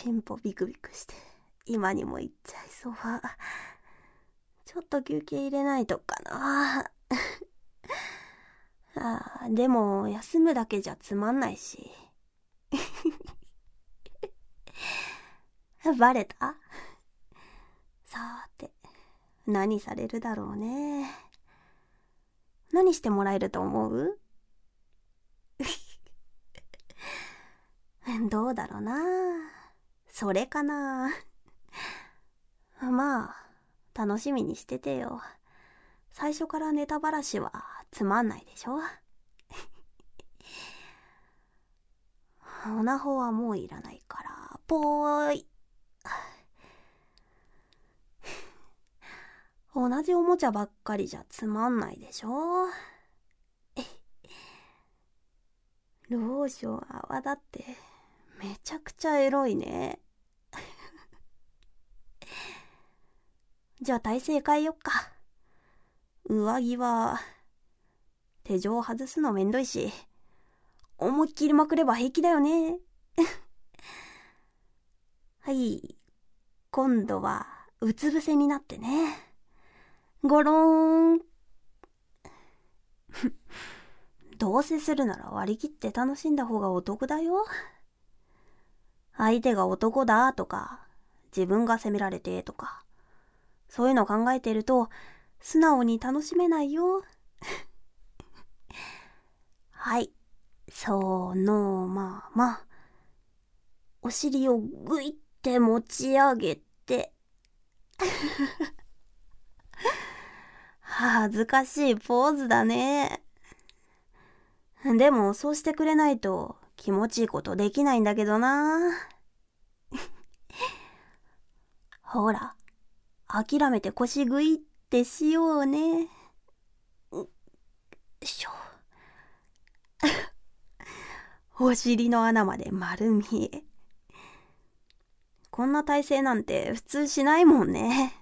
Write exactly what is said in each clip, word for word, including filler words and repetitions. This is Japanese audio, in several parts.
チンポビクビクして今にも行っちゃいそう。ちょっと休憩入れないとかな。あーでも休むだけじゃつまんないし。バレた？さーて、何されるだろうね。何してもらえると思う？どうだろうな。それかな。まあ、楽しみにしててよ。最初からネタばらしはつまんないでしょ。オナホはもういらないから、ぽーい。同じおもちゃばっかりじゃつまんないでしょ。ローション泡だってめちゃくちゃエロいね。じゃあ体勢変えよっか。上着は手錠外すのめんどいし、思いっきりまくれば平気だよね。はい、今度はうつ伏せになってね。ゴローン。どうせするなら割り切って楽しんだ方がお得だよ。相手が男だとか、自分が責められてとか、そういうの考えてると素直に楽しめないよ。はい、そのままお尻をぐいって持ち上げて恥ずかしいポーズだね。でもそうしてくれないと気持ちいいことできないんだけどな。ほら、諦めて腰ぐいってしようね。よいしょ。お尻の穴まで丸見え。こんな体勢なんて普通しないもんね。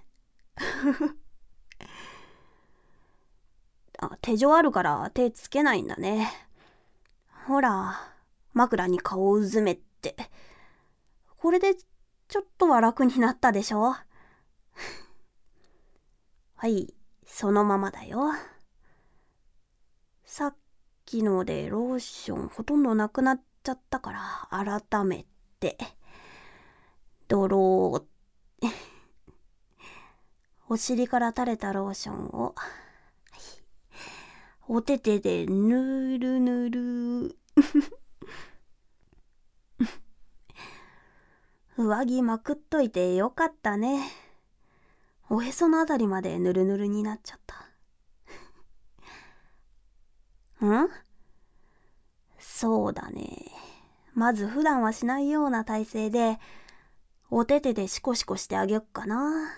あ、手錠あるから手つけないんだね。ほら、枕に顔をうずめって。これでちょっとは楽になったでしょ。はい、そのままだよ。さっきのでローションほとんどなくなっちゃったから改めて。ドロー。お尻から垂れたローションを、はい、お手手でぬるぬる。上着まくっといてよかったね。おへそのあたりまでぬるぬるになっちゃった。ん？そうだね。まず普段はしないような体勢で、お手手でシコシコしてあげよっかな。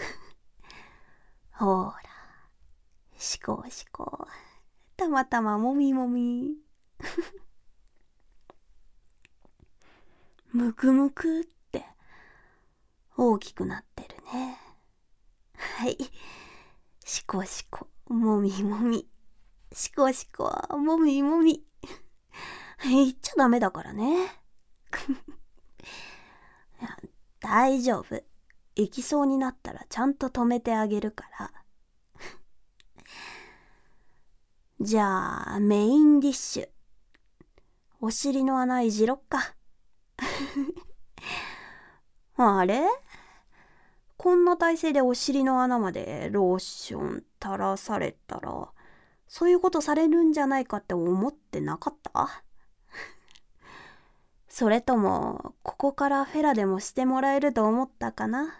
ほら、シコシコ。たまたまもみもみ。むくむくって大きくなってるね。はい。シコシコ、もみもみ。シコシコ、もみもみ。言っちゃダメだからね。いや、大丈夫。行きそうになったらちゃんと止めてあげるから。じゃあ、メインディッシュ。お尻の穴いじろっか。あれ？こんな体勢でお尻の穴までローション垂らされたら、そういうことされるんじゃないかって思ってなかった？それとも、ここからフェラでもしてもらえると思ったかな？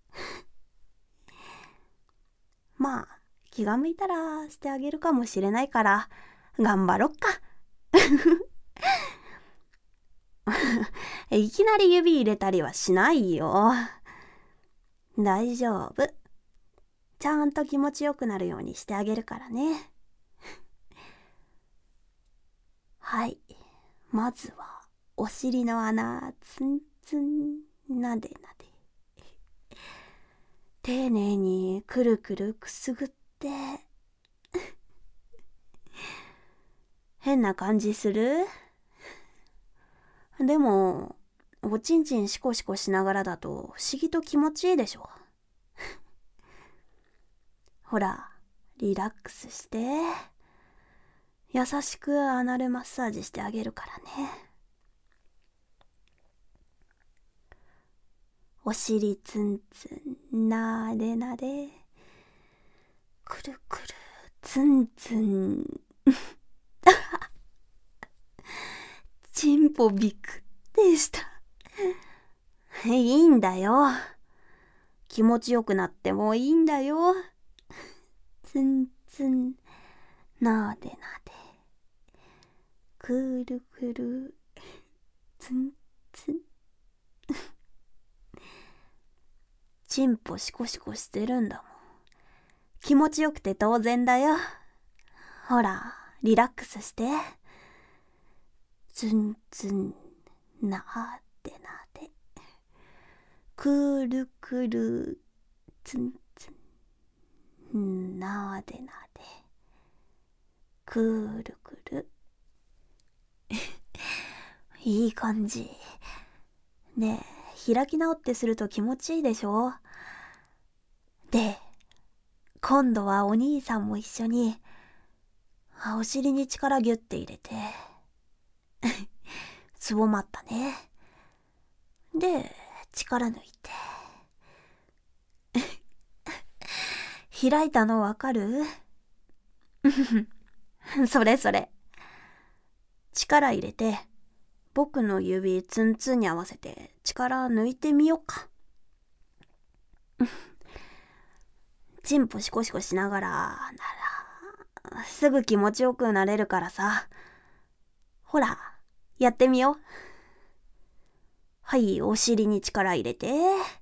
まあ、気が向いたらしてあげるかもしれないから、頑張ろっか。いきなり指入れたりはしないよ。大丈夫。ちゃんと気持ちよくなるようにしてあげるからね。はい。まずは、お尻の穴、ツンツン、なでなで。丁寧にくるくるくすぐって。変な感じする？でも、 おちんちんシコシコしながらだと不思議と気持ちいいでしょ。ほら、リラックスして。優しくアナルマッサージしてあげるからね。お尻ツンツン、なでなで。くるくる、ツンツン。チンポビクでした。いいんだよ。気持ちよくなってもいいんだよ。ツンツン、なでなで。くるくる、ツンツン。チンポシコシコしてるんだもん。気持ちよくて当然だよ。ほら、リラックスして。ツンツン、なでなで。くるくる、ツンツン、なでなで。くるくる。いい感じ。ねえ、開き直ってすると気持ちいいでしょ。で、今度はお兄さんも一緒に、お尻に力ギュッて入れて、つぼまったね。で、力抜いて。開いたのわかる？それそれ。力入れて、僕の指ツンツンに合わせて力抜いてみようか。チンポシコシコしながらなら、すぐ気持ちよくなれるからさ。ほら、やってみよう。はい、お尻に力入れて。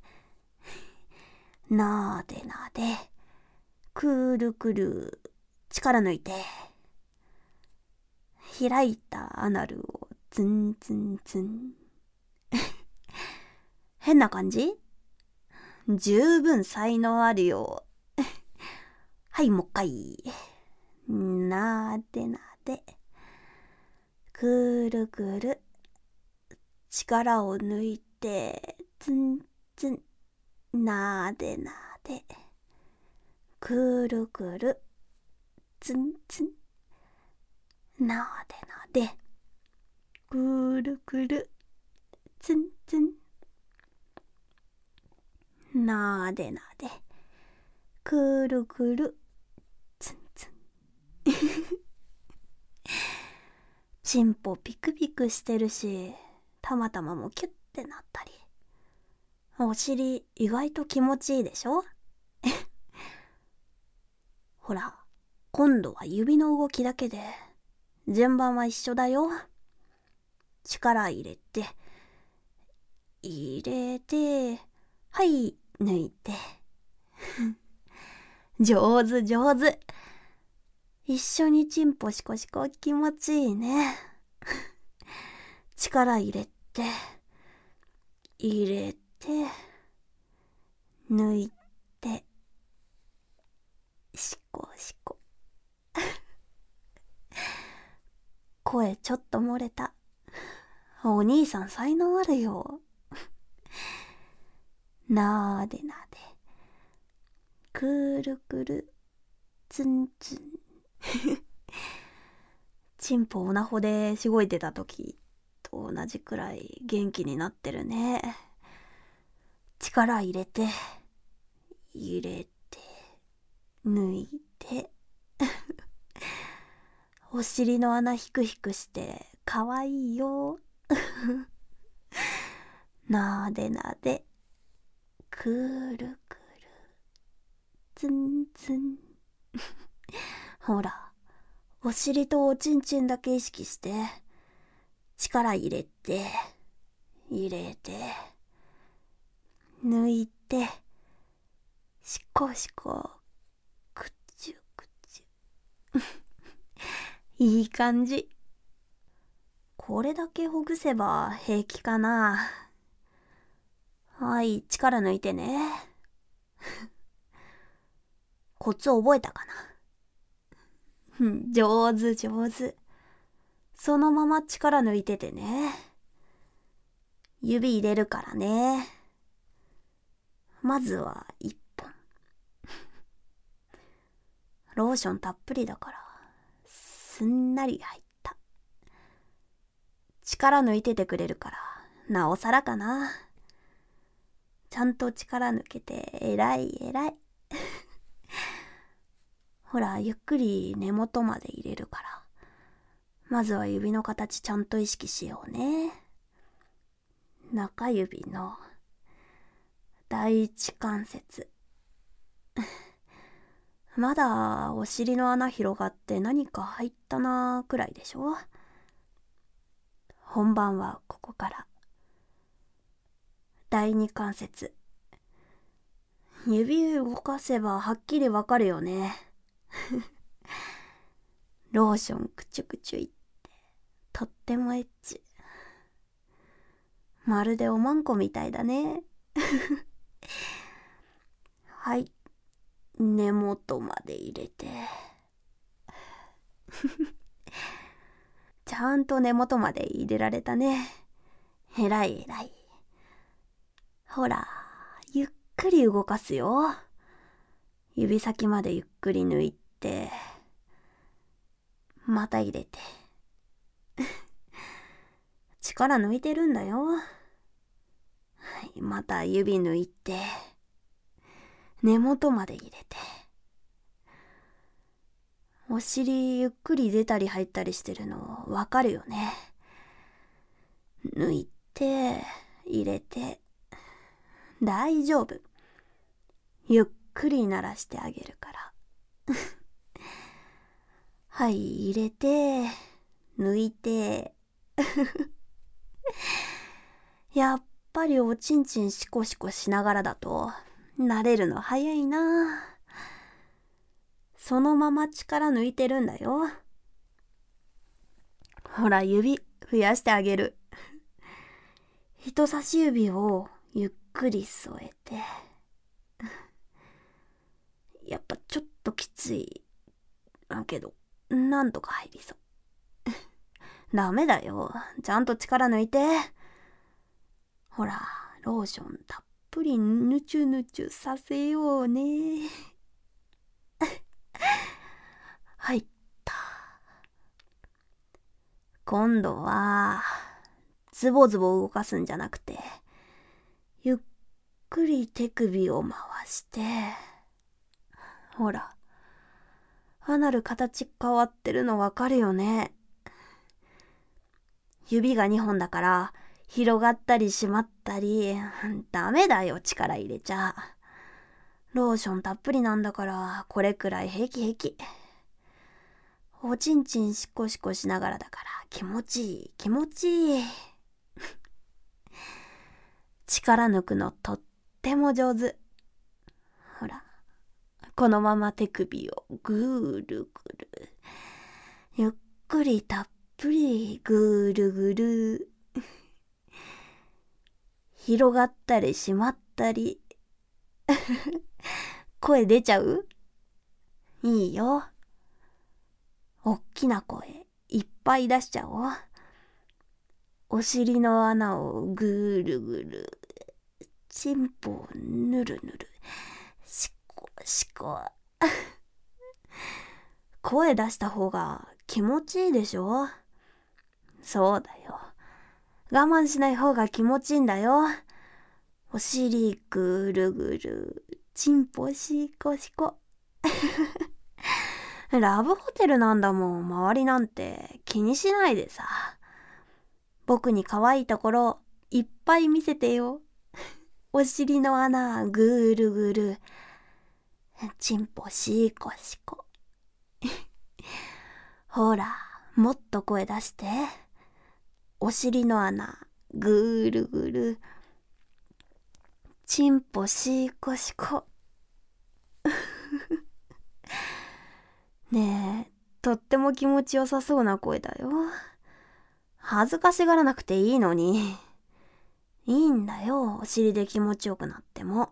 なーでなで。くるくる。力抜いて。開いたアナルをツンツンツン。変な感じ？十分才能あるよ。はい、もう一回。なーでなで。くるくる。力を抜いて、ツンツン。なーでなで。くるくる。ツンツン。なーでなで。くるくる。ツンツン。なーでなで。くるくる。ツンツン。チンポピクピクしてるし、たまたまもキュッてなったり。お尻意外と気持ちいいでしょ。ほら、今度は指の動きだけで、順番は一緒だよ。力入れて、入れて、はい、抜いて。上手上手。一緒にチンポシコシコ気持ちいいね。力入れて、入れて、抜いて、シコシコ。声ちょっと漏れた。お兄さん才能あるよ。なーでなで。くるくる。ツンツン。チンポオナホでしごいてた時と同じくらい元気になってるね。力入れて、入れて、抜いて。お尻の穴ひくひくしてかわいいよ。なでなで。くるくる。ツンツン。ほら、お尻とおちんちんだけ意識して、力入れて、入れて、抜いて、しこしこ、くちゅくちゅ。いい感じ。これだけほぐせば平気かな。はい、力抜いてね。コツ覚えたかな。上手上手。そのまま力抜いててね。 指入れるからね。まずは一本。ローションたっぷりだからすんなり入った。力抜いててくれるからなおさらかな。ちゃんと力抜けてえらいえらい。ほら、ゆっくり根元まで入れるから、まずは指の形ちゃんと意識しようね。中指の第一関節。まだお尻の穴広がって何か入ったなくらいでしょ。本番はここから。第二関節。指動かせばはっきりわかるよね。ローションくちゅくちゅいってとってもエッチ。まるでおまんこみたいだね。はい、根元まで入れて。ちゃんと根元まで入れられたね。えらいえらい。ほら、ゆっくり動かすよ。指先までゆっくり抜いて、また入れて。力抜いてるんだよ。はい、また指抜いて、根元まで入れて。お尻ゆっくり出たり入ったりしてるのわかるよね。抜いて、入れて。大丈夫。ゆっくり鳴らしてあげるから。はい、入れて、抜いて。やっぱりおちんちんシコシコしながらだと慣れるの早いな。そのまま力抜いてるんだよ。ほら、指増やしてあげる。人差し指をゆっくり添えて。やっぱちょっときついだけど、なんとか入りそう。ダメだよ。ちゃんと力抜いて。ほら、ローションたっぷりぬちゅぬちゅさせようね。入った。今度はズボズボ動かすんじゃなくて、ゆっくり手首を回して。ほら、アナル形変わってるのわかるよね。指がにほんだから広がったり締まったり。ダメだよ、力入れちゃ。ローションたっぷりなんだからこれくらい平気平気。おちんちんシコシコしながらだから気持ちいい気持ちいい。力抜くのとっても上手。ほら、このまま手首をぐるぐる、ゆっくりたっぷりぐるぐる。広がったり締まったり。声出ちゃう？いいよ。おっきな声いっぱい出しちゃおう。お尻の穴をぐるぐる、チンポをぬるぬる、しこしこ。声出した方が気持ちいいでしょ。そうだよ。我慢しない方が気持ちいいんだよ。お尻ぐるぐる、チンポしこしこ。ラブホテルなんだもん。周りなんて気にしないでさ。僕に可愛いところいっぱい見せてよ。お尻の穴ぐるぐる、チンポしこしこ。ほら、もっと声出して。お尻の穴ぐるぐる、チンポしこしこ。ねえ、とっても気持ちよさそうな声だよ。恥ずかしがらなくていいのに。いいんだよ、お尻で気持ちよくなっても。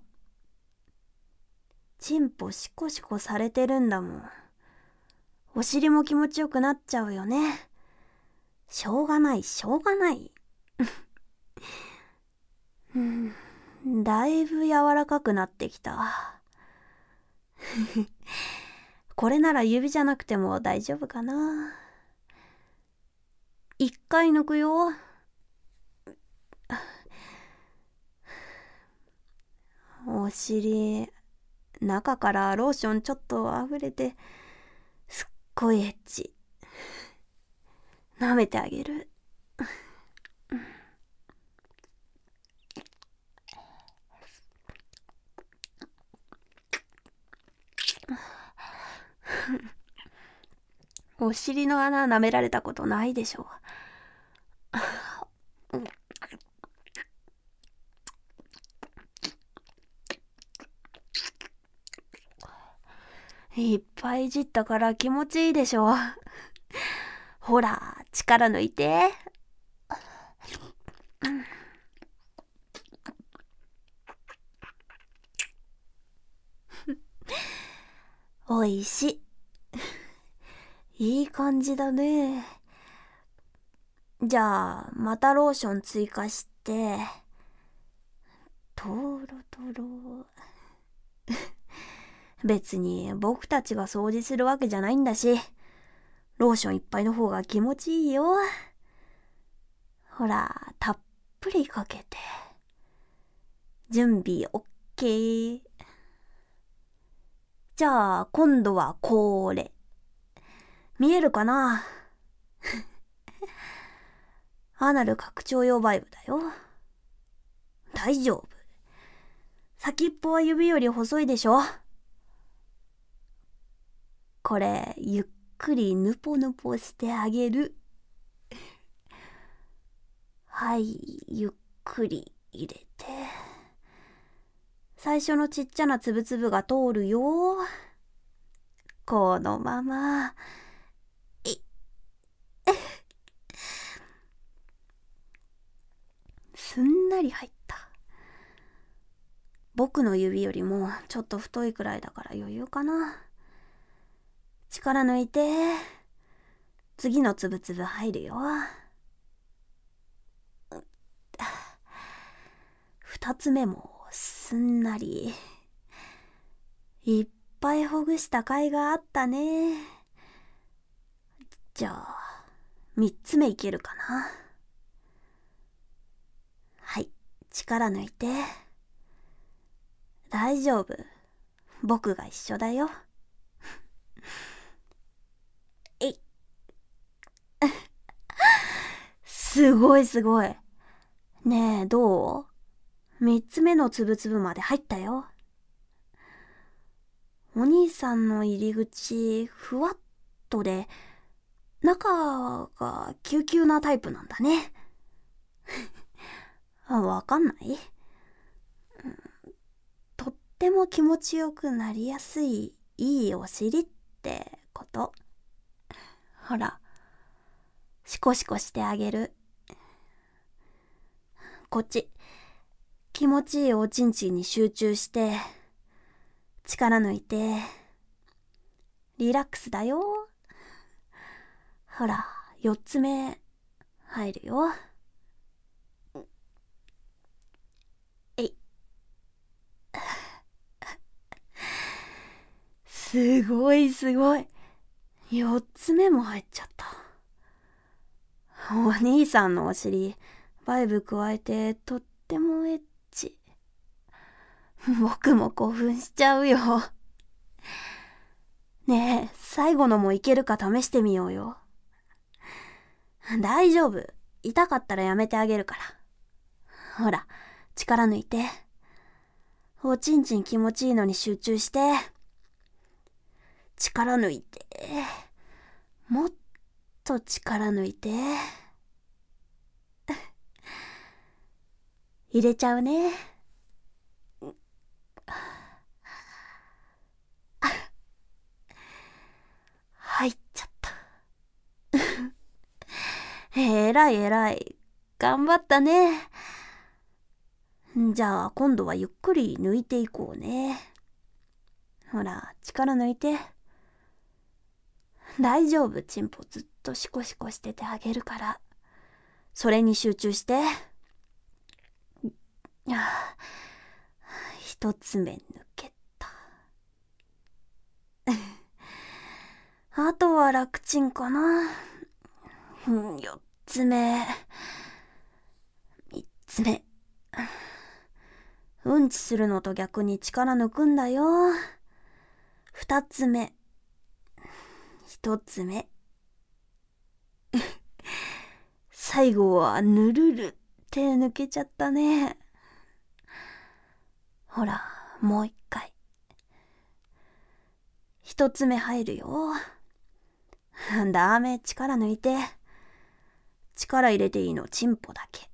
チンポシコシコされてるんだもん。お尻も気持ちよくなっちゃうよね。しょうがないしょうがない。 うん、だいぶ柔らかくなってきた。これなら指じゃなくても大丈夫かな。一回抜くよ。お尻、中からローションちょっと溢れて、すっごいエッチ。舐めてあげる。お尻の穴舐められたことないでしょ。いっぱいいじったから気持ちいいでしょ。ほら、力抜いて。おいしい。いい感じだね。じゃあ、またローション追加して、とろとろ。別に僕たちが掃除するわけじゃないんだし、ローションいっぱいの方が気持ちいいよ。ほら、たっぷりかけて。準備 オーケー。じゃあ、今度はこれ。見えるかな？アナル拡張用バイブだよ。大丈夫。先っぽは指より細いでしょ。これ、ゆっくりぬぽぬぽしてあげる。はい、ゆっくり入れて。最初のちっちゃなつぶつぶが通るよ。このまま。えっ。すんなり入った。僕の指よりもちょっと太いくらいだから余裕かな。力抜いて。次のつぶつぶ入るよ。二つ目もすんなり。いっぱいほぐした甲斐があったね。じゃあ、三つ目いけるかな。はい、力抜いて。大丈夫。僕が一緒だよ。えい。すごいすごい。ねえ、どう？三つ目のつぶつぶまで入ったよ。お兄さんの入り口、ふわっとで、中がキューキューなタイプなんだね。わかんない？とっても気持ちよくなりやすい、いいお尻ってこと。ほら、シコシコしてあげる。こっち、気持ちいいおちんちんに集中して、力抜いて、リラックスだよ。ほら、四つ目、入るよ。えい。すごいすごい。四つ目も入っちゃった。お兄さんのお尻、バイブ加えてとってもエッチ。僕も興奮しちゃうよ。ねえ、最後のもいけるか試してみようよ。大丈夫。痛かったらやめてあげるから。ほら、力抜いて。おちんちん気持ちいいのに集中して。力抜いて。もっと力抜いて。入れちゃうね。入っちゃった。えらいえらい。頑張ったね。じゃあ今度はゆっくり抜いていこうね。ほら、力抜いて。大丈夫、チンポずっとシコシコしててあげるから。それに集中して。 あ一つ目抜けた。あとは楽ちんかな。四つ目、三つ目。うんちするのと逆に力抜くんだよ。二つ目、一つ目。最後はぬるるって抜けちゃったね。ほら、もう一回。一つ目入るよ。ダメ、力抜いて。力入れていいのチンポだけ。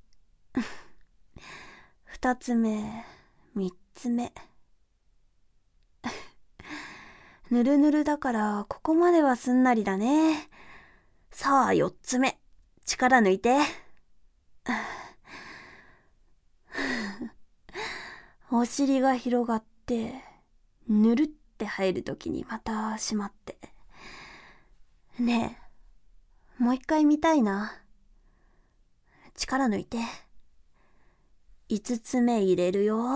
二つ目、三つ目。ぬるぬるだからここまではすんなりだね。さあ四つ目、力抜いて。お尻が広がってぬるって入るときにまた閉まって。ねえ、もう一回見たいな。力抜いて。五つ目入れるよ。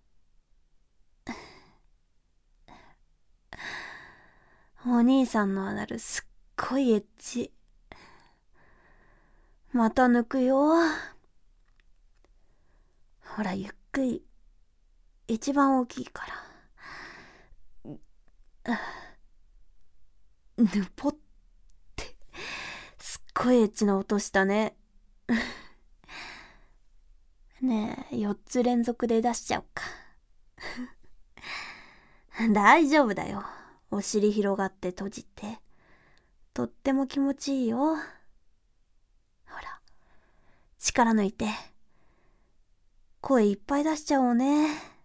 お兄さんのアナルすっごいエッチ。また抜くよ。ほらゆっくり。一番大きいから。ぬぽって。すっごいエッチな音したね。ねえ、よっつ連続で出しちゃおうか。大丈夫だよ。お尻広がって閉じて。とっても気持ちいいよ。ほら、力抜いて。声いっぱい出しちゃおうね。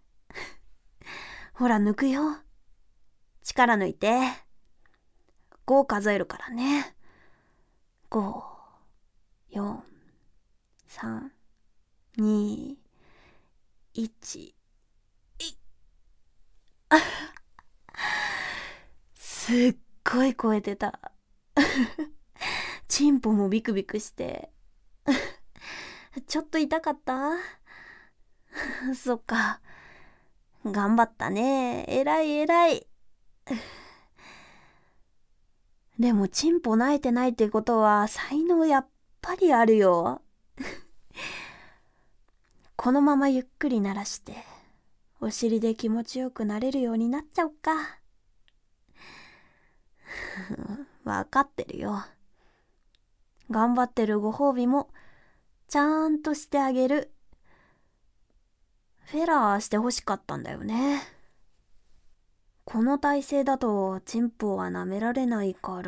ほら、抜くよ。力抜いて。ご数えるからね。ご、よん、さん、に、いち、すっごい声出た。チンポもビクビクして。ちょっと痛かった？そっか。頑張ったね。えらいえらい。でもチンポ慣れてないってことは才能やっぱりあるよ。このままゆっくり鳴らしてお尻で気持ちよくなれるようになっちゃおうか。わかってるよ。頑張ってるご褒美もちゃんとしてあげる。フェラーしてほしかったんだよね。この体勢だとチンポは舐められないから。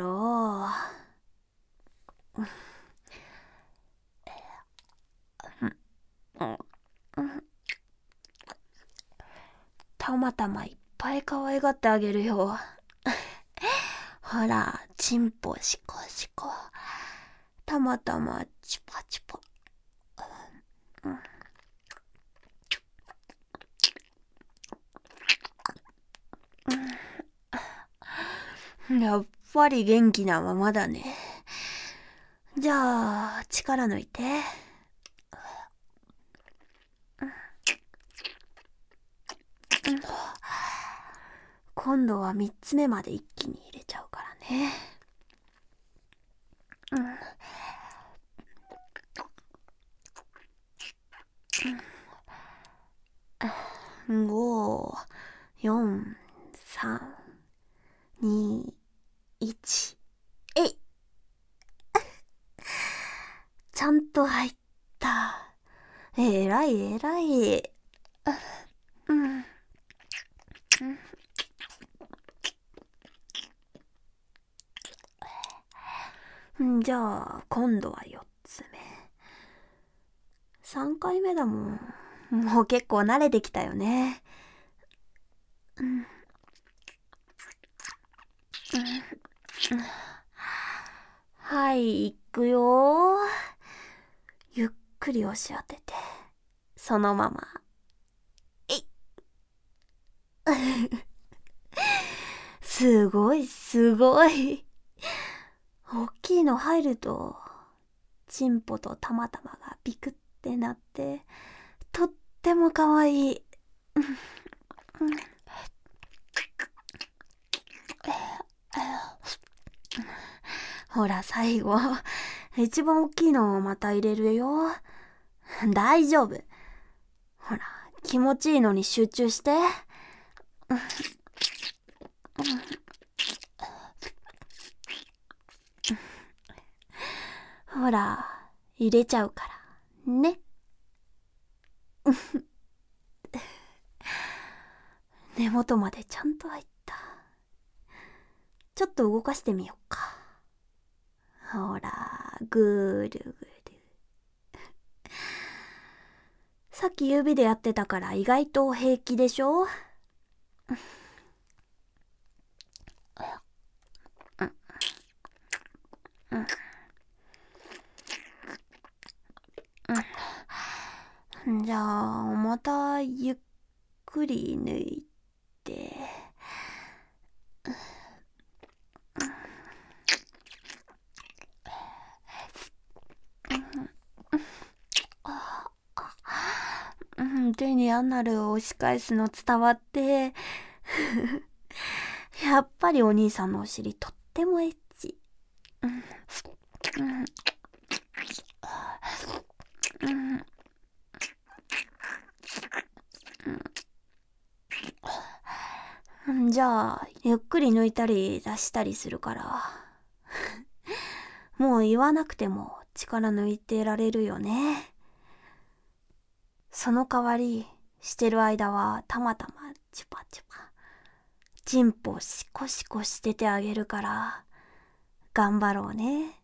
たまたまいっぱい可愛がってあげるよ。ほら、チンポシコシコ。たまたまチパチパ。やっぱり元気なままだね。じゃあ、力抜いて。今度は三つ目まで一気に入れちゃうからね。うん。ご、よん、さん、に、いち。えいちゃんと入った。えらいえらい。うん。うんじゃあ今度はよっつめ。さんかいめだもん。もう結構慣れてきたよね。うん。うんはい、いくよ。ゆっくり押し当てて、そのまま。えいすごいすごい。大きいの入るとチンポとたまたまがビクってなってとってもかわいい。ほら最後、一番大きいのをまた入れるよ。大丈夫。ほら、気持ちいいのに集中して。ほら、入れちゃうから。ね。根元までちゃんと入った。ちょっと動かしてみよっか。ほら、ぐるぐる。さっき指でやってたから意外と平気でしょ。じゃあまたゆっくり抜いて。手にアナルを押し返すの伝わってやっぱりお兄さんのお尻とってもエッチ。じゃあゆっくり抜いたり出したりするからもう言わなくても力抜いてられるよね。その代わりしてる間はたまたまチュパチュパチンポシコシコしててあげるから頑張ろうね。